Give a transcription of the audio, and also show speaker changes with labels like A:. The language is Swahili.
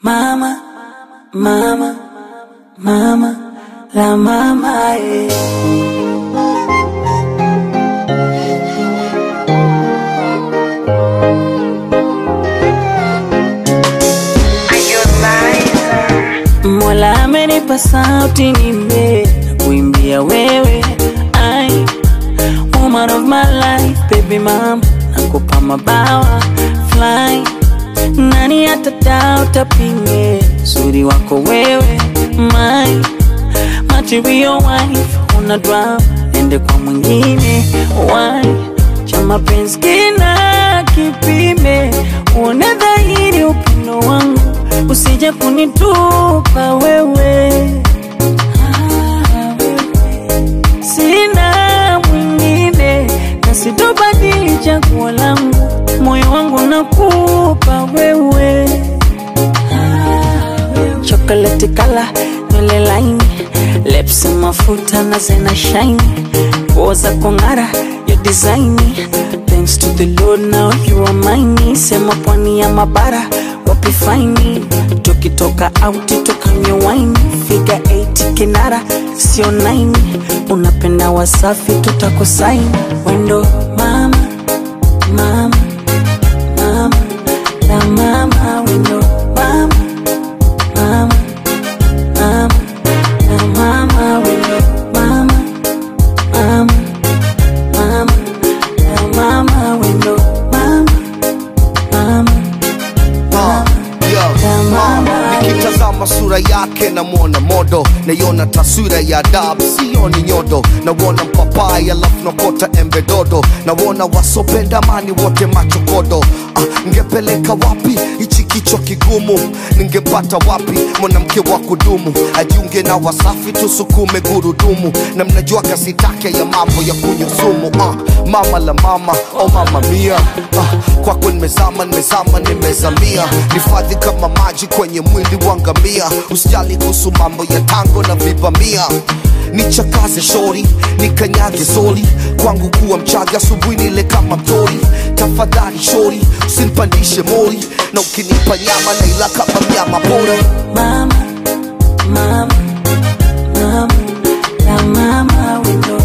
A: Mama, mama, mama, la mama, Mola amenipa sauti nimbe kuimbia wewe. I woman of my life, baby mama, nakupa mabawa fly. Nani atadauta pinge uzuri wako wewe, my material wife. Una drama ende kwa mwingine, why chama penzi kina kipime. Uone dhahiri upendo wangu, usije kunitupa wewe. Sina mwingine na sitobadili chaguo langu, moyo wangu nakupa wewe. Chocolate color, nywele laini, lips mafuta na zena shine, poza kongara, your design. Thanks to the Lord now you are mine. Sema pwani ya mabara wapi fine, tukitoka out tukanywe wine. Figure 8 kinara sio 9, unapenda Wasafi tutakusign. Wendo mama, mama, mama, la mama. Wendo mama, mama, mama, la mama. Wendo mama, mama, mama, la mama. Wendo mama, mama,
B: nikitazama sura yake na muona modo, naiona taswira ya adabu sioni nyodo. Naona mpapai alafu nakota embe dodo, naona wasopenda amani wote machokodo. Ngepeleka wapi ichi kichwa kigumu, ningepata wapi mwanamke wa kudumu. Ajiunge na Wasafi tusukume gurudumu, na mnajua kasi take ya mambo ya kunyusumu. Mama la mama, oh mama mia, kwako nimezama nimezamia. Nifadhi kama maji kwenye mwili wangamia, usijali kuhusu mambo ya tango na vibamia. Nichakaze shori, nikanyage soli, kwangu kuwa mchaga asubuhi nile kama mtori. Tafadhali shori, usinipandishe mori, na ukinipa nyama na ila kama mnyama pori.
A: Mama, mama, mama, la mama. Wendo